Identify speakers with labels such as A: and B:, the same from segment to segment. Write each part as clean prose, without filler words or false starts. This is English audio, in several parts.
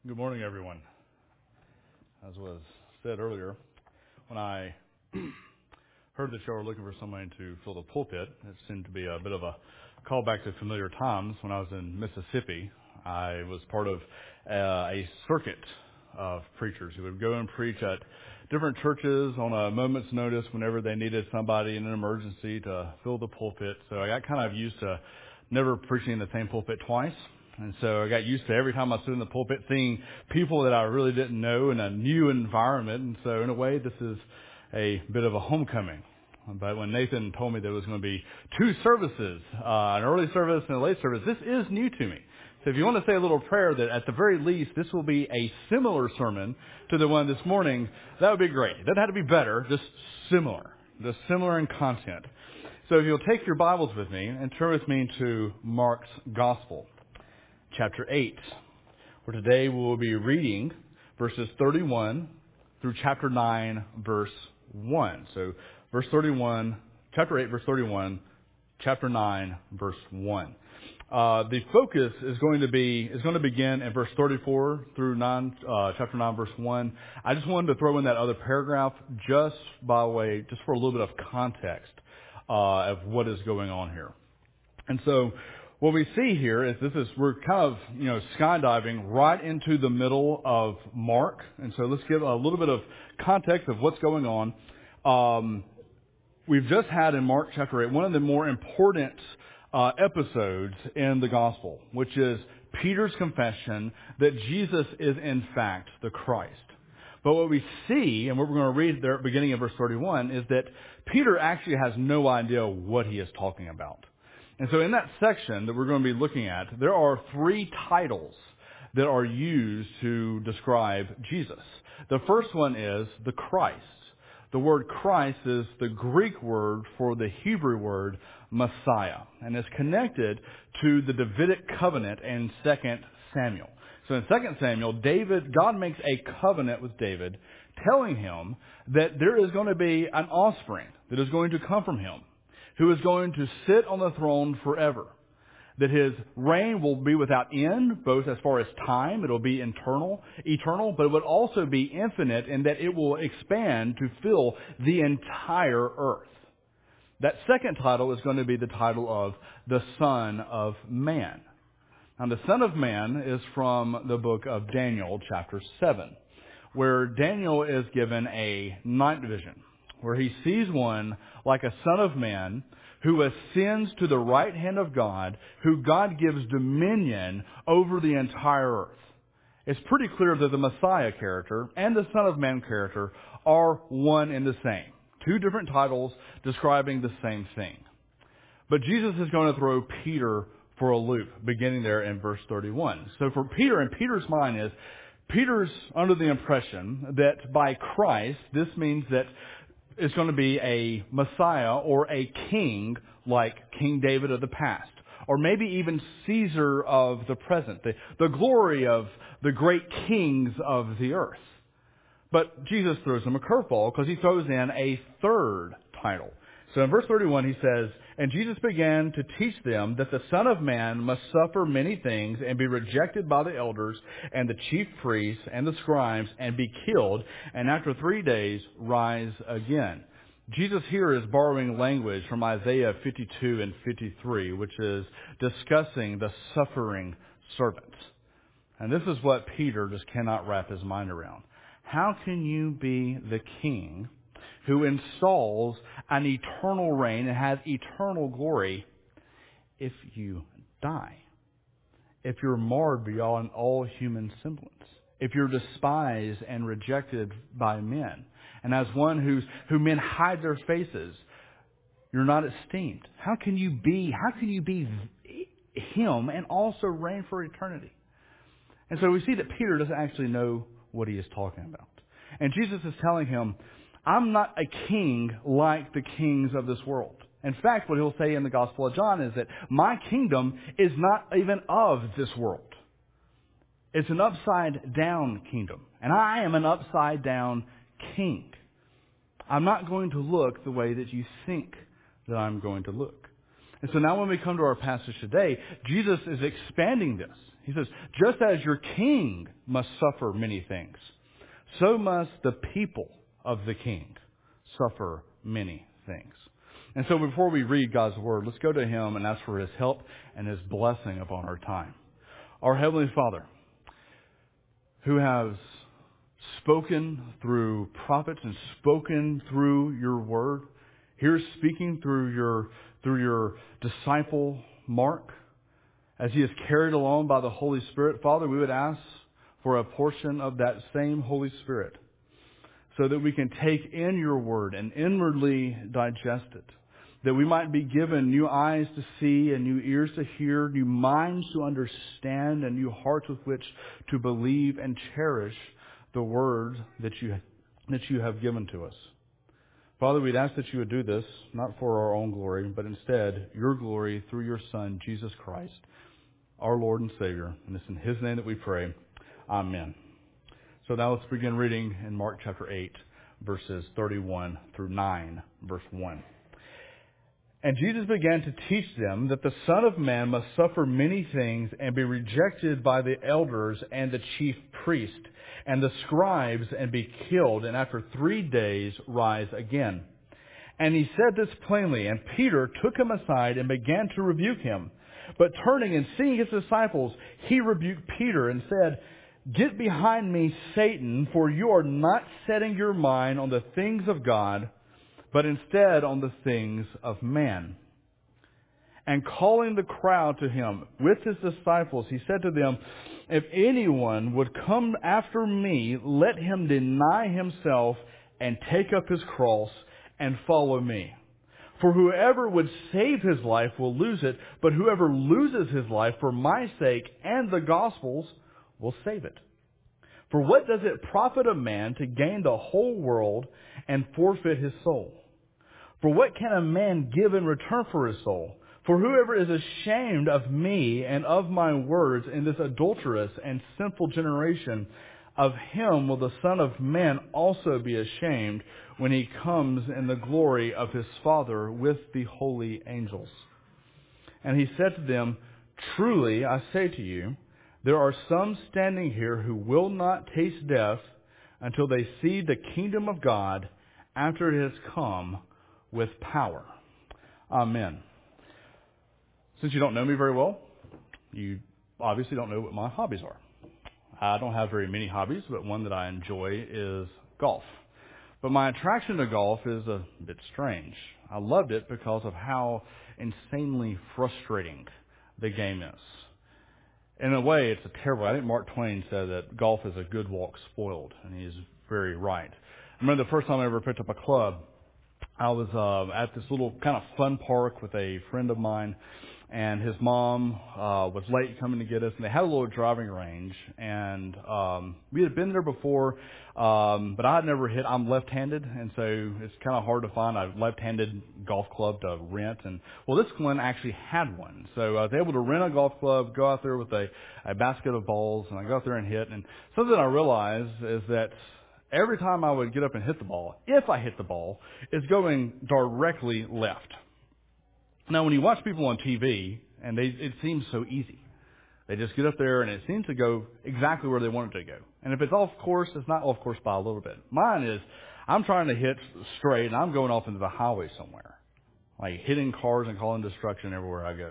A: Good morning, everyone. As was said earlier, when I heard that you were looking for somebody to fill the pulpit, it seemed to be a bit of a callback to familiar times. When I was in Mississippi, I was part of a circuit of preachers who would go and preach at different churches on a moment's notice whenever they needed somebody in an emergency to fill the pulpit. So I got kind of used to never preaching in the same pulpit twice. And so I got used to every time I stood in the pulpit seeing people that I really didn't know in a new environment. And so in a way, this is a bit of a homecoming. But when Nathan told me there was going to be two services, an early service and a late service, this is new to me. So if you want to say a little prayer that at the very least this will be a similar sermon to the one this morning, that would be great. It doesn't have to be better, just similar in content. So if you'll take your Bibles with me and turn with me to Mark's Gospel, chapter 8, where today we will be reading verses 31 through chapter 9, verse 1. So verse 31, chapter 8, verse 31, chapter 9, verse 1. The focus is going to begin in verse 34 through chapter 9, verse 1. I just wanted to throw in that other paragraph just for a little bit of context of what is going on here. And so what we see here is we're kind of, skydiving right into the middle of Mark. And so let's give a little bit of context of what's going on. We've just had in Mark chapter 8 one of the more important episodes in the gospel, which is Peter's confession that Jesus is in fact the Christ. But what we see, and what we're going to read there beginning in verse 31, is that Peter actually has no idea what he is talking about. And so in that section that we're going to be looking at, there are three titles that are used to describe Jesus. The first one is the Christ. The word Christ is the Greek word for the Hebrew word Messiah, and is connected to the Davidic covenant in 2 Samuel. So in 2 Samuel, God makes a covenant with David, telling him that there is going to be an offspring that is going to come from him, who is going to sit on the throne forever. That his reign will be without end, both as far as time, it'll be eternal, but it would also be infinite in that it will expand to fill the entire earth. That second title is going to be the title of the Son of Man. Now, the Son of Man is from the book of Daniel, chapter 7, where Daniel is given a night vision, where he sees one like a son of man who ascends to the right hand of God, who God gives dominion over the entire earth. It's pretty clear that the Messiah character and the Son of Man character are one and the same. Two different titles describing the same thing. But Jesus is going to throw Peter for a loop, beginning there in verse 31. So for Peter, in Peter's mind is, Peter's under the impression that by Christ, this means that it's going to be a Messiah or a king like King David of the past, or maybe even Caesar of the present, the glory of the great kings of the earth. But Jesus throws him a curveball because he throws in a third title. So in verse 31 he says, "And Jesus began to teach them that the Son of Man must suffer many things and be rejected by the elders and the chief priests and the scribes and be killed, and after 3 days rise again." Jesus here is borrowing language from Isaiah 52 and 53, which is discussing the suffering servant. And this is what Peter just cannot wrap his mind around. How can you be the king who installs an eternal reign and has eternal glory if you die? If you're marred beyond all human semblance? If you're despised and rejected by men? And as one who men hide their faces, you're not esteemed. How can you be him and also reign for eternity? And so we see that Peter doesn't actually know what he is talking about. And Jesus is telling him, I'm not a king like the kings of this world. In fact, what he'll say in the Gospel of John is that my kingdom is not even of this world. It's an upside down kingdom. And I am an upside down king. I'm not going to look the way that you think that I'm going to look. And so now when we come to our passage today, Jesus is expanding this. He says, just as your king must suffer many things, so must the people of the king suffer many things. And so before we read God's word, let's go to him and ask for his help and his blessing upon our time. Our Heavenly Father, who has spoken through prophets and spoken through your word, here speaking through your disciple Mark, as he is carried along by the Holy Spirit, Father, we would ask for a portion of that same Holy Spirit so that we can take in your word and inwardly digest it, that we might be given new eyes to see and new ears to hear, new minds to understand, and new hearts with which to believe and cherish the word that you have given to us. Father, we'd ask that you would do this, not for our own glory, but instead your glory through your Son, Jesus Christ, our Lord and Savior. And it's in his name that we pray. Amen. So now let's begin reading in Mark chapter 8, verses 31 through 9, verse 1. And Jesus began to teach them that the Son of Man must suffer many things and be rejected by the elders and the chief priests and the scribes and be killed, and after 3 days rise again. And he said this plainly, and Peter took him aside and began to rebuke him. But turning and seeing his disciples, he rebuked Peter and said, "Get behind me, Satan, for you are not setting your mind on the things of God, but instead on the things of man." And calling the crowd to him with his disciples, he said to them, "If anyone would come after me, let him deny himself and take up his cross and follow me. For whoever would save his life will lose it, but whoever loses his life for my sake and the gospel's will save it. For what does it profit a man to gain the whole world and forfeit his soul? For what can a man give in return for his soul? For whoever is ashamed of me and of my words in this adulterous and sinful generation, of him will the Son of Man also be ashamed when he comes in the glory of his Father with the holy angels." And he said to them, "Truly I say to you, there are some standing here who will not taste death until they see the kingdom of God after it has come with power." Amen. Since you don't know me very well, you obviously don't know what my hobbies are. I don't have very many hobbies, but one that I enjoy is golf. But my attraction to golf is a bit strange. I loved it because of how insanely frustrating the game is. In a way, it's I think Mark Twain said that golf is a good walk spoiled, and he's very right. I remember the first time I ever picked up a club, I was at this little kind of fun park with a friend of mine, and his mom was late coming to get us, and they had a little driving range, and we had been there before, but I had never hit. I'm left-handed, and so it's kind of hard to find a left-handed golf club to rent, and well, this one actually had one, so I was able to rent a golf club, go out there with a basket of balls, and I go out there and hit, and something I realized is that every time I would get up and hit the ball, if I hit the ball, it's going directly left. Now, when you watch people on TV, and it seems so easy. They just get up there, and it seems to go exactly where they want it to go. And if it's off course, it's not off course by a little bit. Mine is, I'm trying to hit straight, and I'm going off into the highway somewhere, like hitting cars and calling destruction everywhere I go.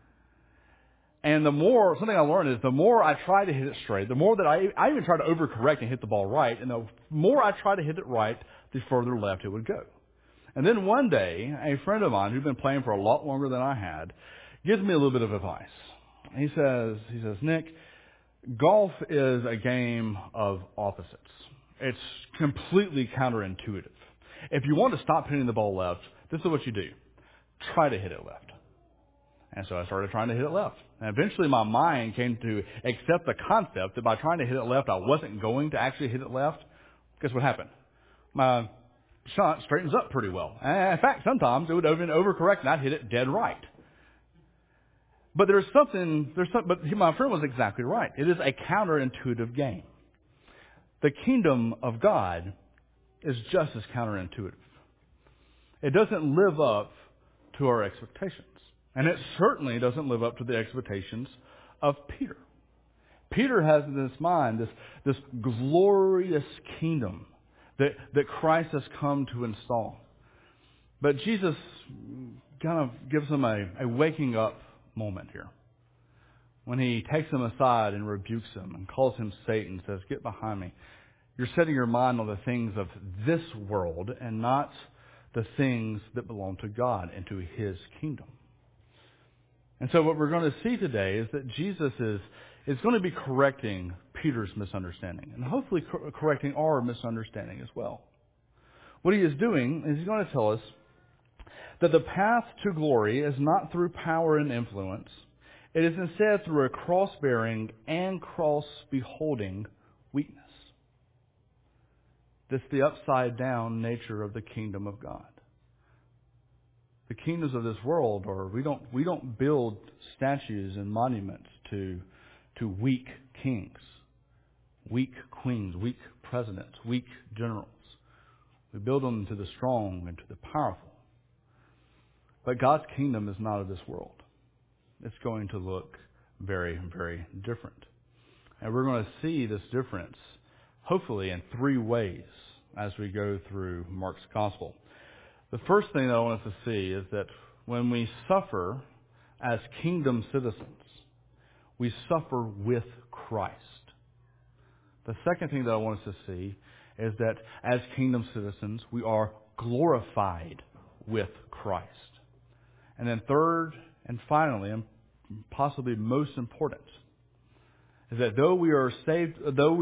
A: And something I learned is the more I try to hit it straight, the more that I even try to overcorrect and hit the ball right, and the more I try to hit it right, the further left it would go. And then one day, a friend of mine who'd been playing for a lot longer than I had gives me a little bit of advice. He says, "Nick, golf is a game of opposites. It's completely counterintuitive. If you want to stop hitting the ball left, this is what you do. Try to hit it left." And so I started trying to hit it left. And eventually my mind came to accept the concept that by trying to hit it left, I wasn't going to actually hit it left. Guess what happened? My shot straightens up pretty well. And in fact, sometimes it would even overcorrect and I'd hit it dead right. But but my friend was exactly right. It is a counterintuitive game. The kingdom of God is just as counterintuitive. It doesn't live up to our expectations. And it certainly doesn't live up to the expectations of Peter. Peter has in his mind this glorious kingdom that Christ has come to install. But Jesus kind of gives him a waking up moment here. When he takes him aside and rebukes him and calls him Satan and says, "Get behind me. You're setting your mind on the things of this world and not the things that belong to God and to His kingdom." And so what we're going to see today is that Jesus is going to be correcting Peter's misunderstanding and hopefully correcting our misunderstanding as well. What he is doing is he's going to tell us that the path to glory is not through power and influence. It is instead through a cross-bearing and cross-beholding weakness. That's the upside-down nature of the kingdom of God. The kingdoms of this world are, we don't build statues and monuments to weak kings, weak queens, weak presidents, weak generals. We build them to the strong and to the powerful. But God's kingdom is not of this world. It's going to look very, very different. And we're going to see this difference, hopefully, in three ways as we go through Mark's gospel. The first thing that I want us to see is that when we suffer as kingdom citizens, we suffer with Christ. The second thing that I want us to see is that as kingdom citizens, we are glorified with Christ. And then third and finally, and possibly most important, is that though we are saved, though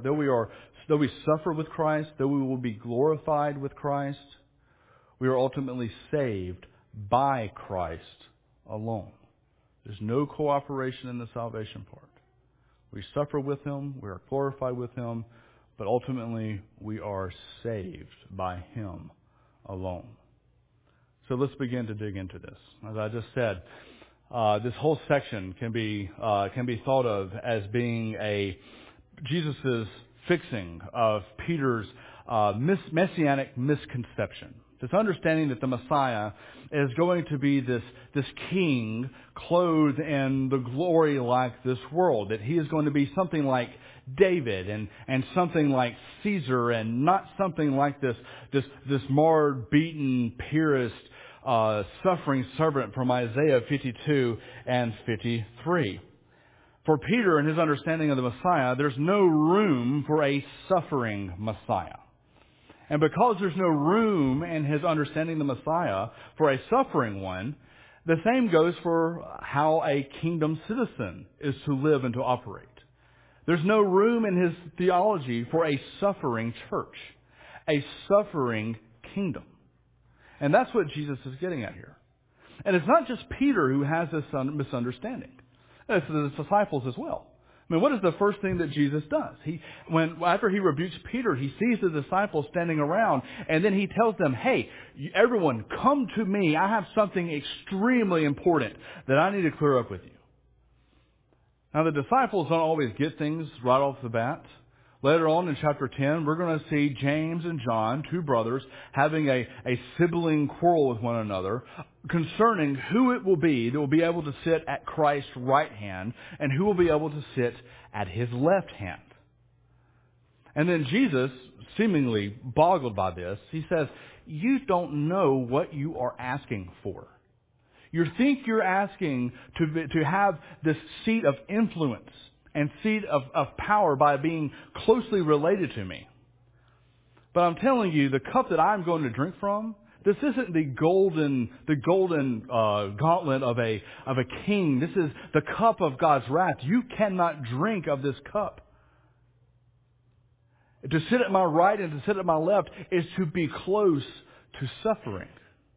A: we suffer with Christ, though we will be glorified with Christ, we are ultimately saved by Christ alone. There's no cooperation in the salvation part. We suffer with Him, we are glorified with Him, but ultimately we are saved by Him alone. So let's begin to dig into this. As I just said, this whole section can be thought of as being Jesus' fixing of Peter's messianic misconception. This understanding that the Messiah is going to be this king clothed in the glory like this world. That he is going to be something like David and something like Caesar and not something like this marred, beaten, pierced, suffering servant from Isaiah 52 and 53. For Peter and his understanding of the Messiah, there's no room for a suffering Messiah. And because there's no room in his understanding the Messiah for a suffering one, the same goes for how a kingdom citizen is to live and to operate. There's no room in his theology for a suffering church, a suffering kingdom. And that's what Jesus is getting at here. And it's not just Peter who has this misunderstanding. It's the disciples as well. I mean, what is the first thing that Jesus does? After he rebukes Peter, he sees the disciples standing around, and then he tells them, "Hey, everyone, come to me. I have something extremely important that I need to clear up with you." Now, the disciples don't always get things right off the bat. Later on in chapter 10, we're going to see James and John, two brothers, having a sibling quarrel with one another concerning who it will be that will be able to sit at Christ's right hand and who will be able to sit at His left hand. And then Jesus, seemingly boggled by this, he says, "You don't know what you are asking for. You think you're asking to have this seat of influence and seat of power by being closely related to me. But I'm telling you, the cup that I'm going to drink from, this isn't the golden gauntlet of a king. This is the cup of God's wrath. You cannot drink of this cup. To sit at my right and to sit at my left is to be close to suffering."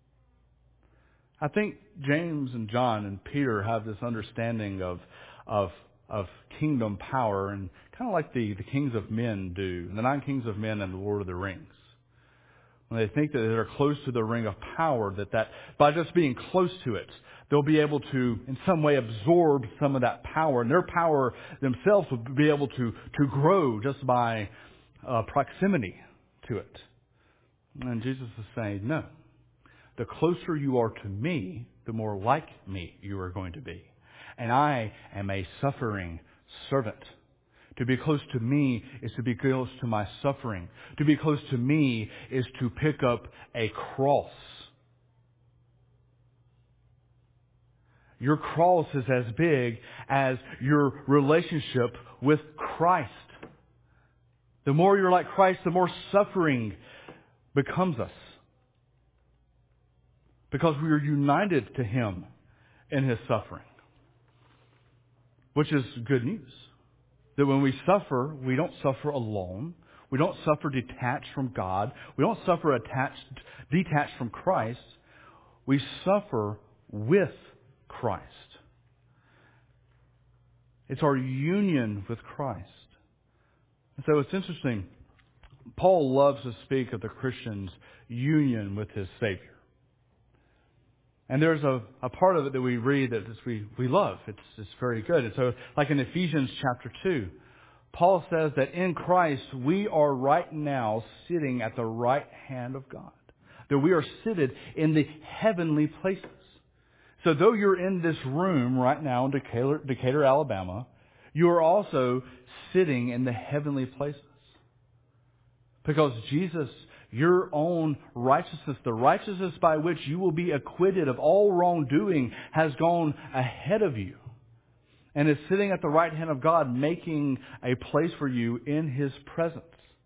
A: I think James and John and Peter have this understanding of kingdom power, and kind of like the kings of men do, the 9 kings of men and the Lord of the Rings. When they think that they're close to the ring of power, that by just being close to it, they'll be able to, in some way, absorb some of that power, and their power themselves will be able to grow just by proximity to it. And Jesus is saying, no. The closer you are to me, the more like me you are going to be. And I am a suffering servant. To be close to me is to be close to my suffering. To be close to me is to pick up a cross. Your cross is as big as your relationship with Christ. The more you're like Christ, the more suffering becomes us. Because we are united to Him in His suffering. Which is good news. That when we suffer, we don't suffer alone. We don't suffer detached from God. We don't suffer detached from Christ. We suffer with Christ. It's our union with Christ. And so it's interesting. Paul loves to speak of the Christian's union with his Savior. And there's a part of it that we read that we love. It's very good. And so, like in Ephesians chapter 2, Paul says that in Christ we are right now sitting at the right hand of God. That we are seated in the heavenly places. So though you're in this room right now in Decatur, Alabama, you are also sitting in the heavenly places. Because Jesus, your own righteousness, the righteousness by which you will be acquitted of all wrongdoing, has gone ahead of you. And is sitting at the right hand of God, making a place for you in His presence.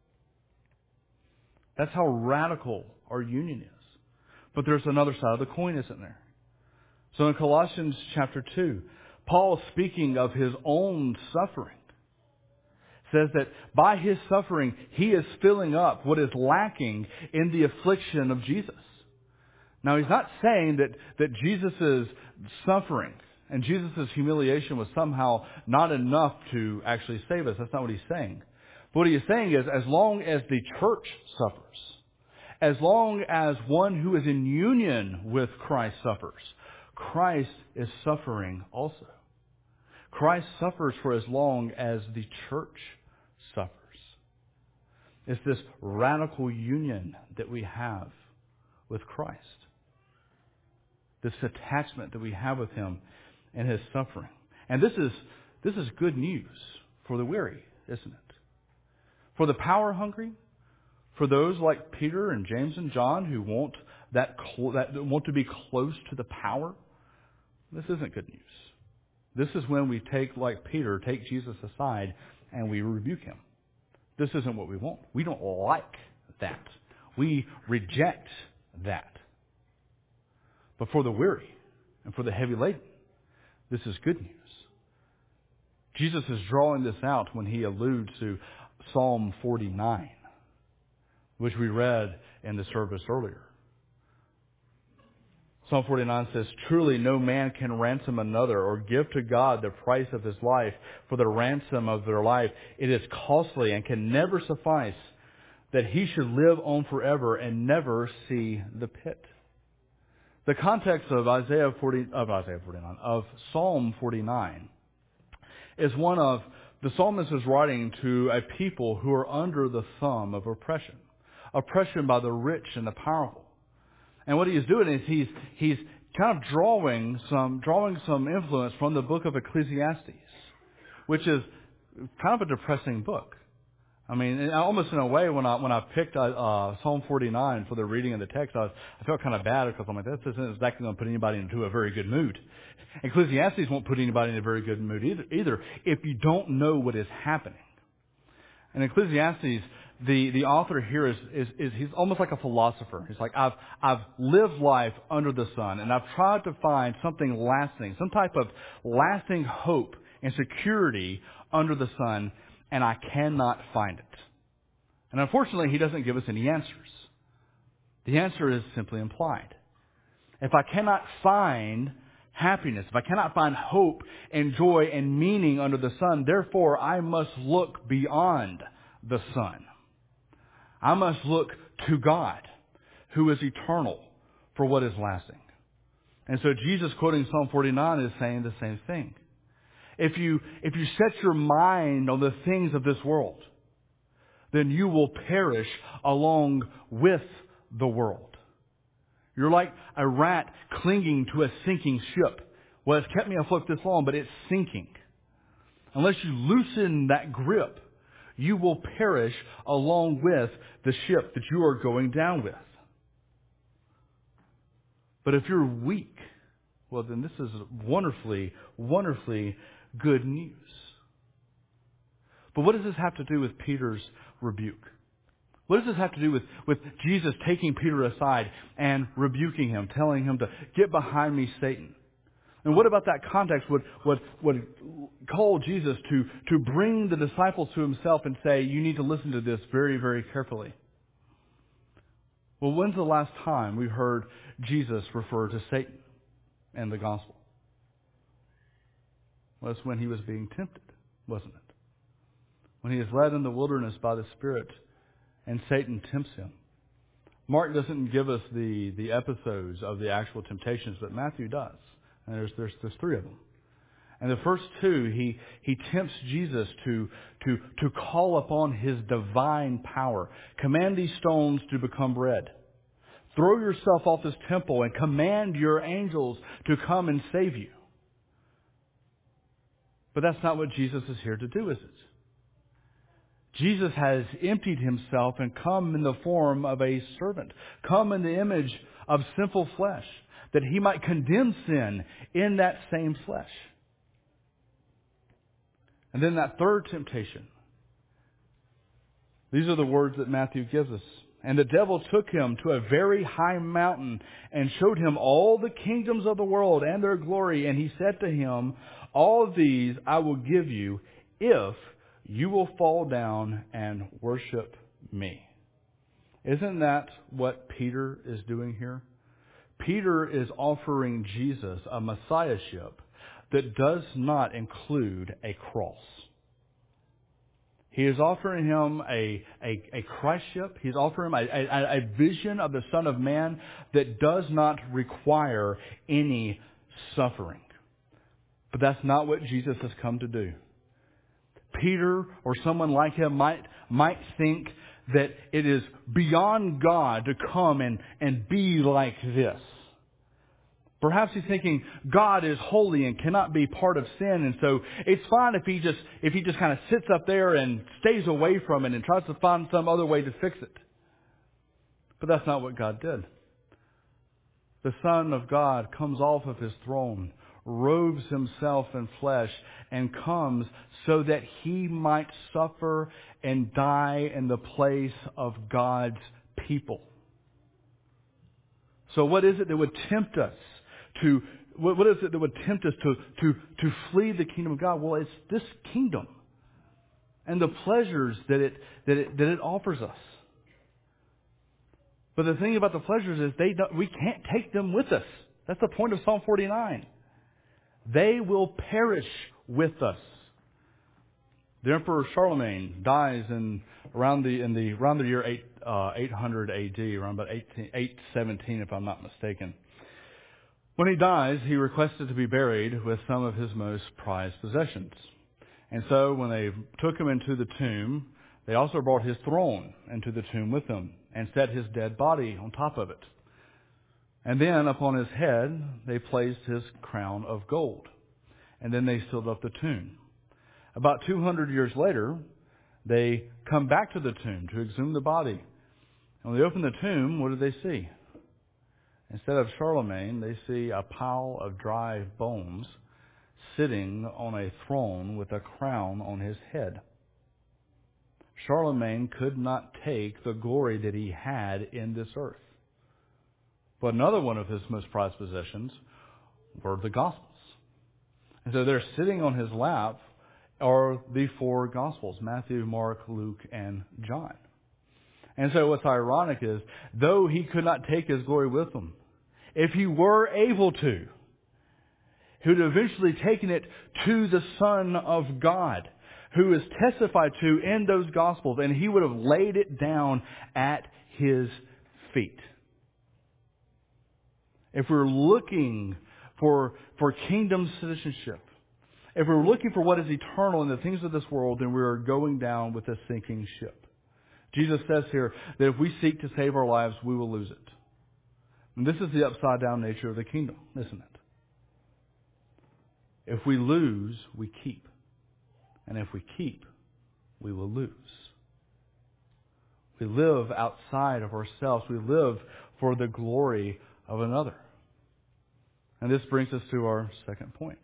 A: That's how radical our union is. But there's another side of the coin, isn't there? So in Colossians chapter 2, Paul, speaking of his own suffering, says that by His suffering, He is filling up what is lacking in the affliction of Jesus. Now, He's not saying that Jesus' suffering and Jesus' humiliation was somehow not enough to actually save us. That's not what He's saying. But what He is saying is, as long as the church suffers, as long as one who is in union with Christ suffers, Christ is suffering also. Christ suffers for as long as the church suffers. It's this radical union that we have with Christ. This attachment that we have with Him in His suffering. And this is good news for the weary, isn't it? For the power hungry, for those like Peter and James and John who want that want to be close to the power, this isn't good news. This is when we take Jesus aside and we rebuke Him. This isn't what we want. We don't like that. We reject that. But for the weary and for the heavy laden, this is good news. Jesus is drawing this out when He alludes to Psalm 49, which we read in the service earlier. Psalm 49 says, "Truly no man can ransom another or give to God the price of his life for the ransom of their life. It is costly and can never suffice that he should live on forever and never see the pit." The context of Psalm 49 is one of the psalmist is writing to a people who are under the thumb of oppression by the rich and the powerful. And what he is doing is he's kind of drawing some influence from the book of Ecclesiastes, which is kind of a depressing book. I mean, almost in a way, when I picked Psalm 49 for the reading of the text, I felt kind of bad because I'm like, this isn't exactly going to put anybody into a very good mood. Ecclesiastes won't put anybody in a very good mood either if you don't know what is happening. In Ecclesiastes, the author here is he's almost like a philosopher. He's like, I've lived life under the sun, and I've tried to find something lasting, some type of lasting hope and security under the sun, and I cannot find it. And unfortunately, he doesn't give us any answers. The answer is simply implied. If I cannot find happiness, if I cannot find hope and joy and meaning under the sun, therefore I must look beyond the sun. I must look to God, who is eternal, for what is lasting. And so Jesus, quoting Psalm 49, is saying the same thing. If you set your mind on the things of this world, then you will perish along with the world. You're like a rat clinging to a sinking ship. Well, it's kept me afloat this long, but it's sinking. Unless you loosen that grip, you will perish along with the ship that you are going down with. But if you're weak, well, then this is wonderfully, wonderfully good news. But what does this have to do with Peter's rebuke? What does this have to do with Jesus taking Peter aside and rebuking him, telling him to get behind me, Satan? And what about that context would call Jesus to bring the disciples to himself and say, you need to listen to this very, very carefully? Well, when's the last time we heard Jesus refer to Satan in the gospel? Well, it's when he was being tempted, wasn't it? When he is led in the wilderness by the Spirit and Satan tempts him. Mark doesn't give us the episodes of the actual temptations, but Matthew does. And there's three of them. And the first two, he tempts Jesus to call upon his divine power. Command these stones to become bread. Throw yourself off this temple and command your angels to come and save you. But that's not what Jesus is here to do, is it? Jesus has emptied himself and come in the form of a servant, come in the image of sinful flesh, that he might condemn sin in that same flesh. And then that third temptation. These are the words that Matthew gives us. And the devil took him to a very high mountain and showed him all the kingdoms of the world and their glory. And he said to him, all of these I will give you if you will fall down and worship me. Isn't that what Peter is doing here? Peter is offering Jesus a messiahship that does not include a cross. He is offering him a Christship. He's offering him a vision of the Son of Man that does not require any suffering. But that's not what Jesus has come to do. Peter or someone like him might think that it is beyond God to come and be like this. Perhaps he's thinking God is holy and cannot be part of sin, and so it's fine if he just kind of sits up there and stays away from it and tries to find some other way to fix it. But that's not what God did. The Son of God comes off of his throne, robes himself in flesh, and comes so that he might suffer and die in the place of God's people. So what is it that would tempt us what is it that would tempt us to flee the kingdom of God? Well, it's this kingdom and the pleasures that it offers us. But the thing about the pleasures is we can't take them with us. That's the point of Psalm 49. They will perish with us. The Emperor Charlemagne dies around the year 800 AD, around about 817, if I'm not mistaken. When he dies, he requested to be buried with some of his most prized possessions. And so when they took him into the tomb, they also brought his throne into the tomb with them and set his dead body on top of it. And then upon his head, they placed his crown of gold. And then they sealed up the tomb. About 200 years later, they come back to the tomb to exhume the body. And when they open the tomb, what do they see? Instead of Charlemagne, they see a pile of dry bones sitting on a throne with a crown on his head. Charlemagne could not take the glory that he had in this earth. But another one of his most prized possessions were the Gospels. And so they're sitting on his lap are the four Gospels, Matthew, Mark, Luke, and John. And so what's ironic is, though he could not take his glory with him, if he were able to, he would have eventually taken it to the Son of God, who is testified to in those Gospels, and he would have laid it down at his feet. If we're looking for kingdom citizenship, if we're looking for what is eternal in the things of this world, then we are going down with a sinking ship. Jesus says here that if we seek to save our lives, we will lose it. And this is the upside down nature of the kingdom, isn't it? If we lose, we keep. And if we keep, we will lose. We live outside of ourselves. We live for the glory of another. And this brings us to our second point.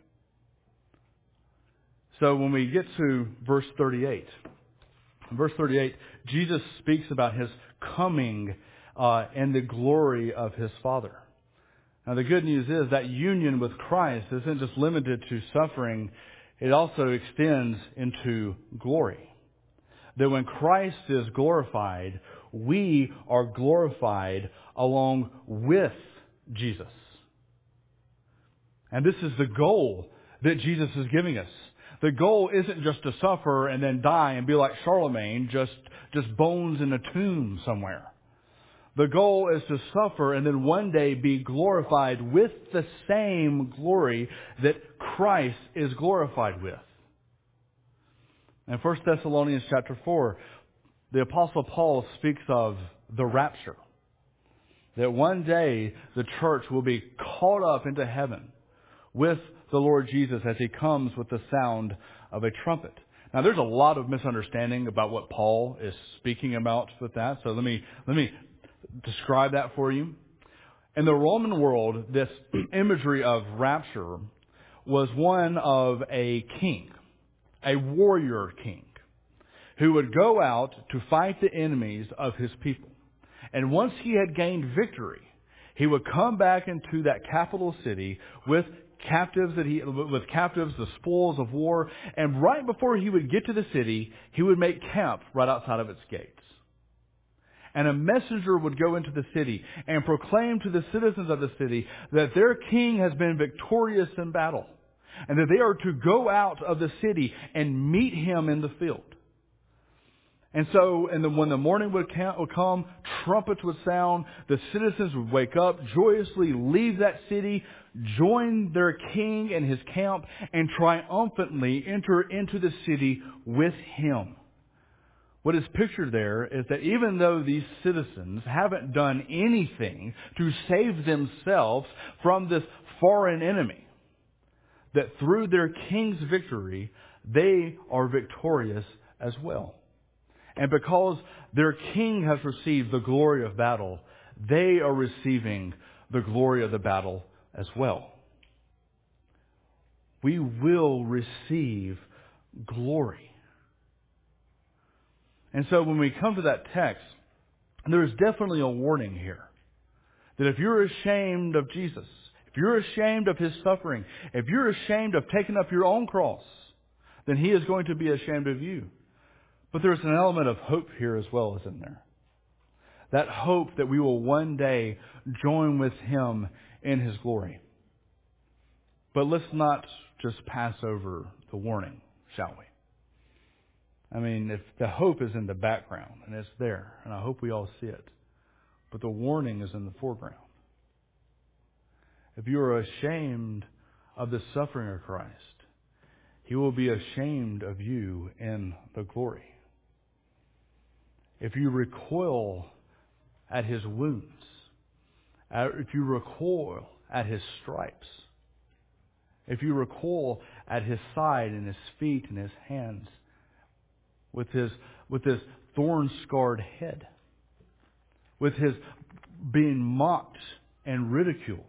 A: So when we get to verse 38, in verse 38, Jesus speaks about His coming and the glory of His Father. Now the good news is that union with Christ isn't just limited to suffering. It also extends into glory. That when Christ is glorified, we are glorified along with Jesus. And this is the goal that Jesus is giving us. The goal isn't just to suffer and then die and be like Charlemagne, just bones in a tomb somewhere. The goal is to suffer and then one day be glorified with the same glory that Christ is glorified with. In 1 Thessalonians chapter 4, the Apostle Paul speaks of the rapture. That one day the church will be caught up into heaven with the Lord Jesus as He comes with the sound of a trumpet. Now there's a lot of misunderstanding about what Paul is speaking about with that. So let me describe that for you. In the Roman world, this imagery of rapture was one of a king, a warrior king, who would go out to fight the enemies of his people. And once he had gained victory, he would come back into that capital city with captives, the spoils of war, and right before he would get to the city, he would make camp right outside of its gates. And a messenger would go into the city and proclaim to the citizens of the city that their king has been victorious in battle, and that they are to go out of the city and meet him in the field. And so, when the morning would come, trumpets would sound, the citizens would wake up, joyously leave that city, join their king and his camp, and triumphantly enter into the city with him. What is pictured there is that even though these citizens haven't done anything to save themselves from this foreign enemy, that through their king's victory, they are victorious as well. And because their king has received the glory of battle, they are receiving the glory of the battle as well. We will receive glory. And so when we come to that text, there's definitely a warning here. That if you're ashamed of Jesus, if you're ashamed of His suffering, if you're ashamed of taking up your own cross, then He is going to be ashamed of you. But there's an element of hope here as well, isn't there? That hope that we will one day join with Him in His glory. But let's not just pass over the warning, shall we? I mean, if the hope is in the background, and it's there, and I hope we all see it, but the warning is in the foreground. If you are ashamed of the suffering of Christ, He will be ashamed of you in the glory. If you recoil at His wounds, if you recoil at His stripes, if you recoil at His side and His feet and His hands, with his thorn-scarred head, with His being mocked and ridiculed,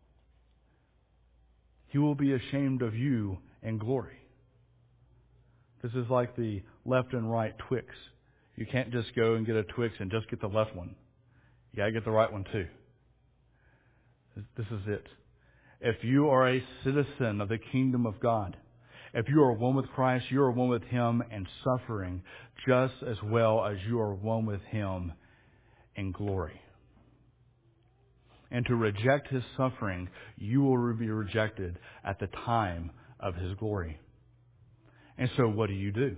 A: He will be ashamed of you in glory. This is like the left and right Twix. You can't just go and get a Twix and just get the left one. You got to get the right one too. This is it. If you are a citizen of the kingdom of God, if you are one with Christ, you are one with Him in suffering just as well as you are one with Him in glory. And to reject His suffering, you will be rejected at the time of His glory. And so what do?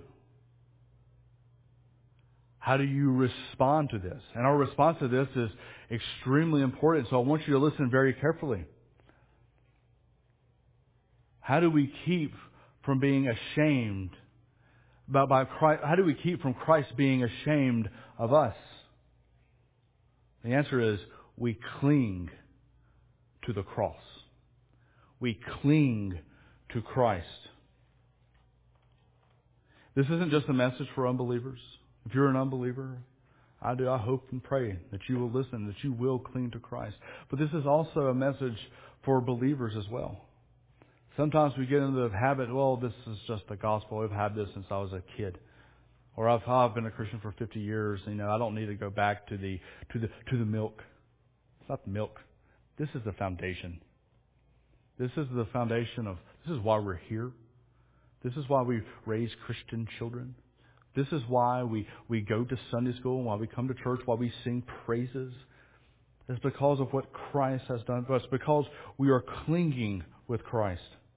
A: How do you respond to this? And our response to this is extremely important, so I want you to listen very carefully. How do we keep from being ashamed by Christ? How do we keep from Christ being ashamed of us? The answer is we cling to the cross. We cling to Christ. This isn't just a message for unbelievers. If you're an unbeliever, I hope and pray that you will listen, that you will cling to Christ. But this is also a message for believers as well. Sometimes we get into the habit, well, this is just the gospel. I've had this since I was a kid. Or I've been a Christian for 50 years. I don't need to go back to the milk. It's not the milk. This is the foundation. This is the foundation of, this is why we're here. This is why we raise Christian children. This is why we go to Sunday school, why we come to church, why we sing praises. It's because of what Christ has done for us, because we are clinging with Christ.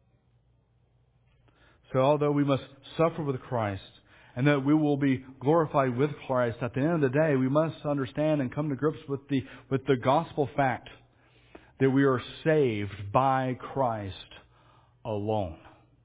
A: So although we must suffer with Christ and that we will be glorified with Christ, at the end of the day, we must understand and come to grips with the gospel fact that we are saved by Christ alone.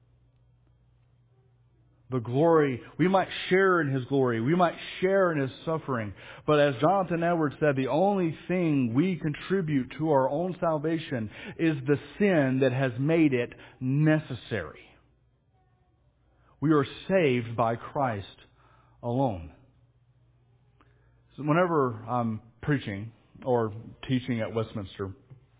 A: The glory, we might share in His glory. We might share in His suffering. But as Jonathan Edwards said, the only thing we contribute to our own salvation is the sin that has made it necessary. We are saved by Christ alone. So whenever I'm preaching or teaching at Westminster,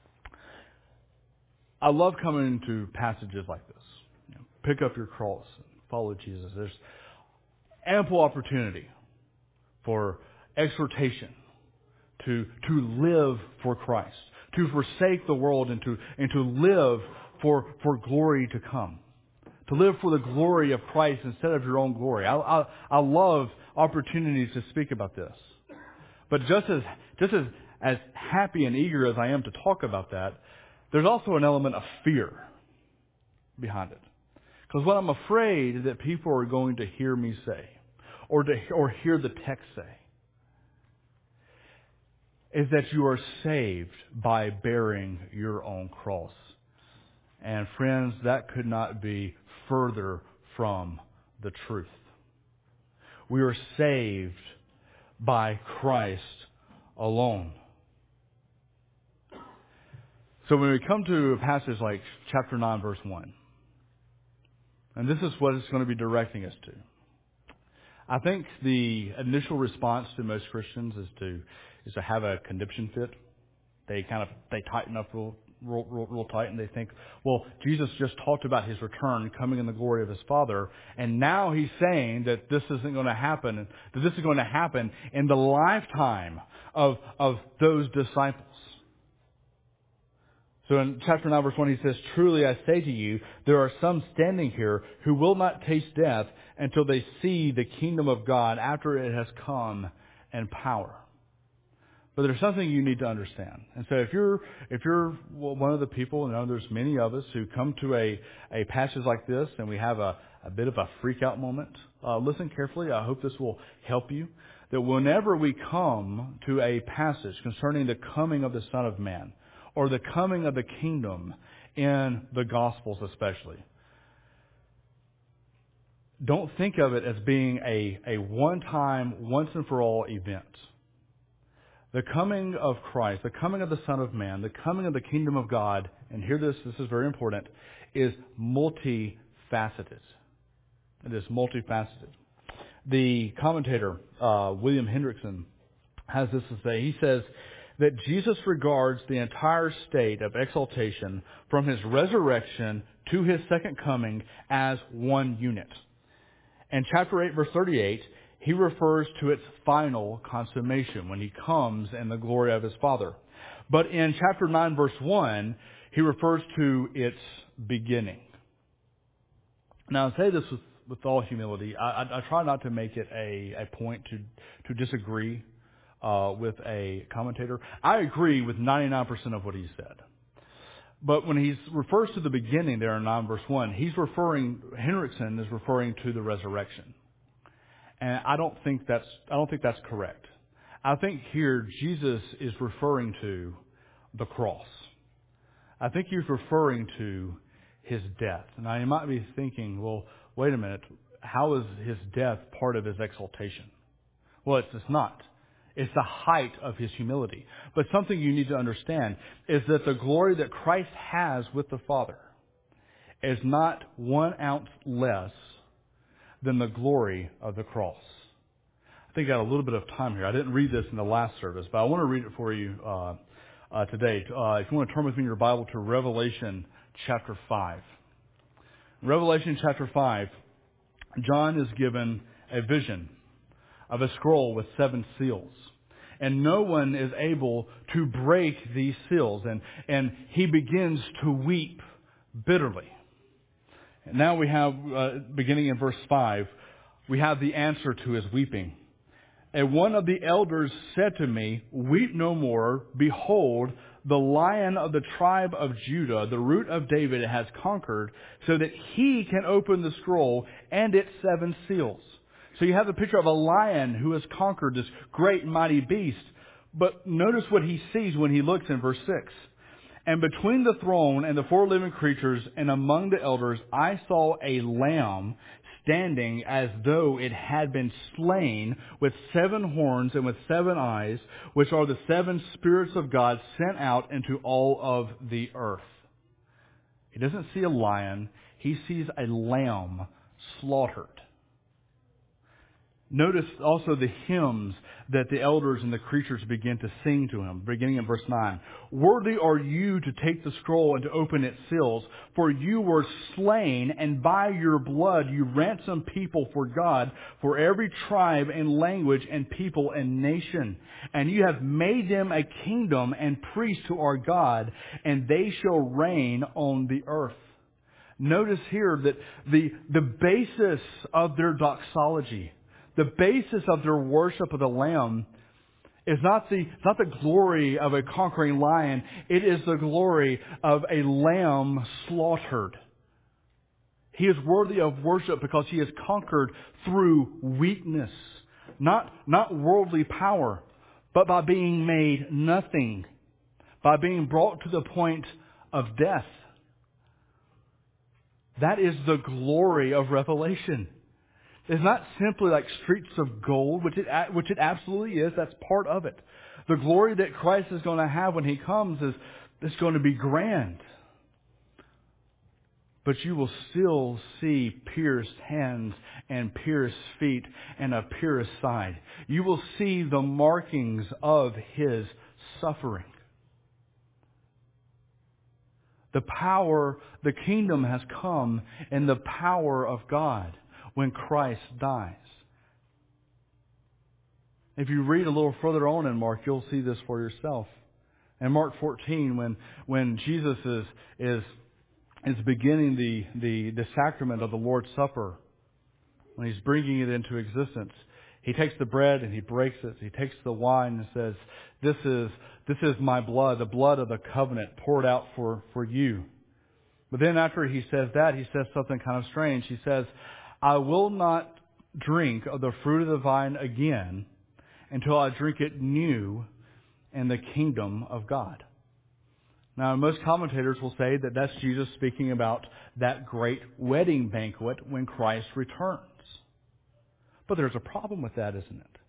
A: I love coming to passages like this. Pick up your cross. Follow Jesus. There's ample opportunity for exhortation to live for Christ, to forsake the world and to live for glory to come, to live for the glory of Christ instead of your own glory. I love opportunities to speak about this, but just as happy and eager as I am to talk about that, there's also an element of fear behind it. Because what I'm afraid that people are going to hear me say, or hear the text say, is that you are saved by bearing your own cross. And friends, that could not be further from the truth. We are saved by Christ alone. So when we come to a passage like chapter 9, verse 1, and this is what it's going to be directing us to. I think the initial response to most Christians is to have a conniption fit. They tighten up real tight, and they think, well, Jesus just talked about His return, coming in the glory of His Father, and now He's saying that this isn't going to happen, that this is going to happen in the lifetime of those disciples. So in chapter 9, verse 1, He says, "Truly I say to you, there are some standing here who will not taste death until they see the kingdom of God after it has come in power." But there's something you need to understand. And so if you're one of the people, and there's many of us who come to a passage like this and we have a bit of a freak out moment, listen carefully. I hope this will help you. That whenever we come to a passage concerning the coming of the Son of Man, or the coming of the kingdom in the Gospels especially, don't think of it as being a one-time, once-and-for-all event. The coming of Christ, the coming of the Son of Man, the coming of the kingdom of God, and hear this is very important, is multifaceted. It is multifaceted. The commentator, William Hendrickson, has this to say. He says that Jesus regards the entire state of exaltation from His resurrection to His second coming as one unit. In chapter 8, verse 38, He refers to its final consummation when He comes in the glory of His Father. But in chapter 9, verse 1, He refers to its beginning. Now, I say this with all humility. I try not to make it a point to disagree with a commentator. I agree with 99% of what he said. But when he refers to the beginning there in 9 verse 1, Hendrickson is referring to the resurrection. And I don't think that's correct. I think here Jesus is referring to the cross. I think He's referring to His death. Now you might be thinking, well, wait a minute, how is His death part of His exaltation? Well, it's not. It's the height of his humility. But something you need to understand is that the glory that Christ has with the Father is not 1 ounce less than the glory of the cross. I think I got a little bit of time here. I didn't read this in the last service, but I want to read it for you today. If you want to turn with me in your Bible to Revelation chapter 5. Revelation chapter 5, John is given a vision of a scroll with 7 seals. And no one is able to break these seals. And he begins to weep bitterly. And now we have, beginning in verse 5, we have the answer to his weeping. And one of the elders said to me, "Weep no more. Behold, the Lion of the tribe of Judah, the Root of David, has conquered, so that he can open the scroll and its 7 seals." So you have the picture of a lion who has conquered this great and mighty beast. But notice what he sees when he looks in verse 6. "And between the throne and the 4 living creatures and among the elders, I saw a lamb standing as though it had been slain, with 7 horns and with 7 eyes, which are the 7 spirits of God sent out into all of the earth." He doesn't see a lion. He sees a lamb slaughtered. Notice also the hymns that the elders and the creatures begin to sing to him, beginning in verse 9. "Worthy are you to take the scroll and to open its seals, for you were slain, and by your blood you ransomed people for God, for every tribe and language and people and nation. And you have made them a kingdom and priests to our God, and they shall reign on the earth." Notice here that the basis of their doxology, the basis of their worship of the Lamb, is not the glory of a conquering lion. It is the glory of a lamb slaughtered. He is worthy of worship because he has conquered through weakness, not worldly power, but by being made nothing, by being brought to the point of death. That is the glory of Revelation. It's not simply like streets of gold, which it absolutely is. That's part of it. The glory that Christ is going to have when he comes is going to be grand. But you will still see pierced hands and pierced feet and a pierced side. You will see the markings of his suffering. The kingdom has come in the power of God when Christ dies. If you read a little further on in Mark, you'll see this for yourself. In Mark 14, when Jesus is beginning the sacrament of the Lord's Supper, when he's bringing it into existence, he takes the bread and he breaks it. He takes the wine and says, "This is my blood, the blood of the covenant poured out for you." But then after he says that, he says something kind of strange. He says, "I will not drink of the fruit of the vine again until I drink it new in the kingdom of God." Now, most commentators will say that that's Jesus speaking about that great wedding banquet when Christ returns. But there's a problem with that, isn't it?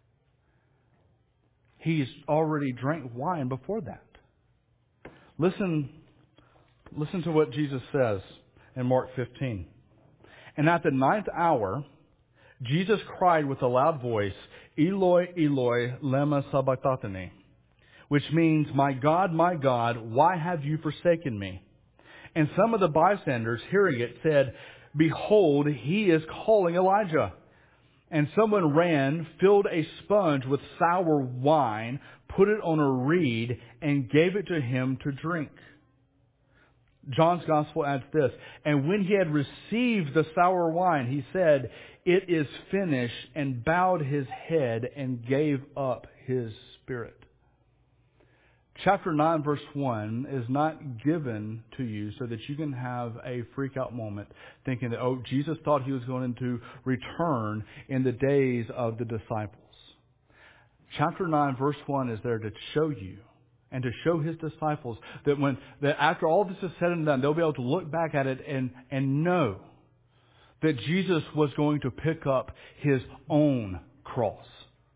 A: He's already drank wine before that. Listen to what Jesus says in Mark 15. "And at the 9th hour, Jesus cried with a loud voice, 'Eloi, Eloi, lema sabachthani,' which means, my God, why have you forsaken me?" And some of the bystanders, hearing it, said, "Behold, he is calling Elijah." And someone ran, filled a sponge with sour wine, put it on a reed, and gave it to him to drink. John's Gospel adds this, "And when he had received the sour wine, he said, 'It is finished,' and bowed his head and gave up his spirit." Chapter 9, verse 1 is not given to you so that you can have a freak out moment thinking that, Jesus thought he was going to return in the days of the disciples. Chapter 9, verse 1 is there to show you and to show his disciples that after all this is said and done, they'll be able to look back at it and know that Jesus was going to pick up his own cross,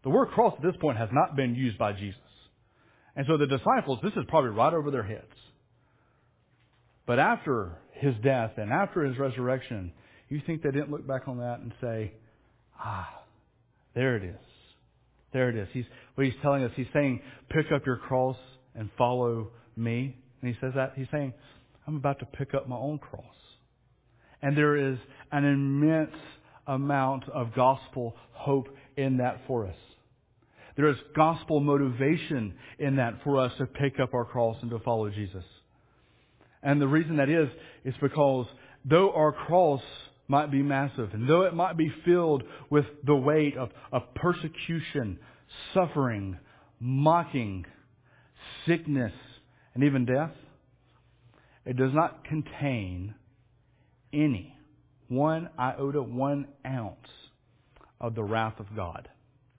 A: The word cross at this point has not been used by Jesus. And so the disciples, this is probably right over their heads. But after his death and after his resurrection, you think they didn't look back on that and say, there it is. There it is. What he's telling us, he's saying, pick up your cross and follow me. And he says that, he's saying, I'm about to pick up my own cross. And there is an immense amount of gospel hope in that for us. There is gospel motivation in that for us to pick up our cross and to follow Jesus. And the reason that is because though our cross might be massive, and though it might be filled with the weight of persecution, suffering, mocking, sickness, and even death, it does not contain any 1 iota, 1 ounce of the wrath of God.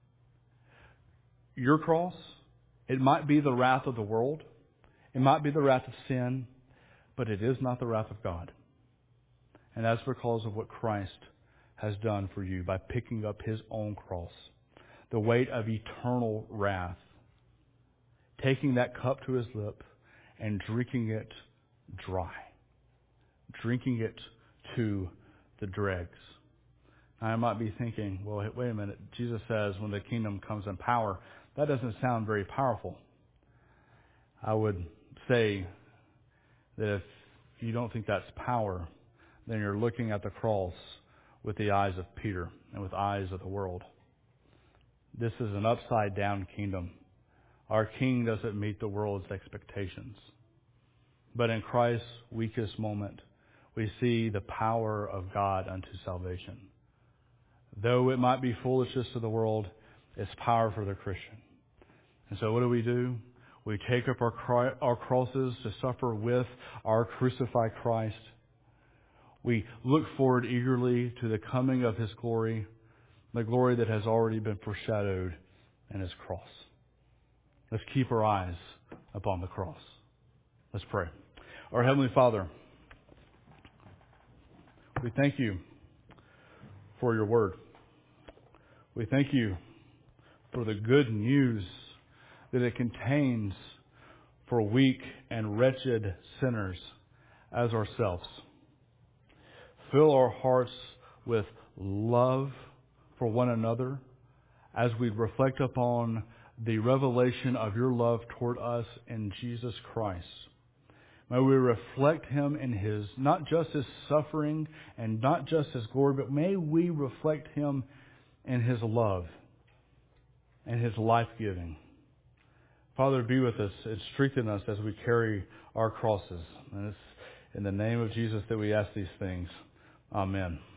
A: Your cross, it might be the wrath of the world, it might be the wrath of sin, but it is not the wrath of God. And that's because of what Christ has done for you by picking up his own cross. The weight of eternal wrath. Taking that cup to his lip and drinking it dry. Drinking it to the dregs. Now, I might be thinking, well, wait a minute. Jesus says when the kingdom comes in power, that doesn't sound very powerful. I would say that if you don't think that's power, then you're looking at the cross with the eyes of Peter and with eyes of the world. This is an upside down kingdom. Our king doesn't meet the world's expectations. But in Christ's weakest moment, we see the power of God unto salvation. Though it might be foolishness to the world, it's power for the Christian. And so what do? We take up our crosses to suffer with our crucified Christ. We look forward eagerly to the coming of his glory, the glory that has already been foreshadowed in his cross. Let's keep our eyes upon the cross. Let's pray. Our Heavenly Father, we thank you for your word. We thank you for the good news that it contains for weak and wretched sinners as ourselves. Fill our hearts with love for one another as we reflect upon the revelation of your love toward us in Jesus Christ. May we reflect him in his, not just his suffering and not just his glory, but may we reflect him in his love and his life-giving. Father, be with us and strengthen us as we carry our crosses. And it's in the name of Jesus that we ask these things. Amen.